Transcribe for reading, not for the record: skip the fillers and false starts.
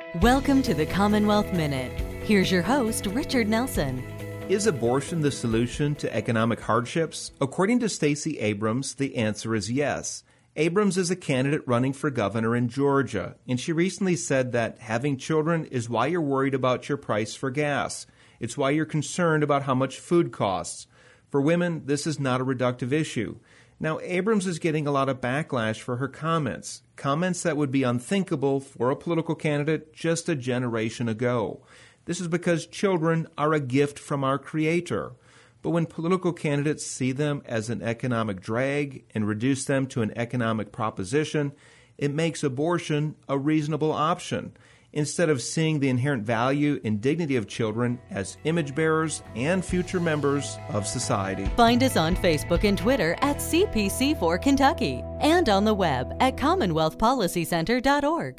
Welcome to the Commonwealth Minute. Here's your host, Richard Nelson. Is abortion the solution to economic hardships? According to Stacey Abrams, the answer is yes. Abrams is a candidate running for governor in Georgia, and she recently said that having children is why you're worried about your price for gas. It's why you're concerned about how much food costs. For women, this is not a reductive issue. Now, Abrams is getting a lot of backlash for her comments that would be unthinkable for a political candidate just a generation ago. This is because children are a gift from our Creator. But when political candidates see them as an economic drag and reduce them to an economic proposition, it makes abortion a reasonable option, instead of seeing the inherent value and dignity of children as image bearers and future members of society. Find us on Facebook and Twitter at CPC4 Kentucky and on the web at CommonwealthPolicyCenter.org.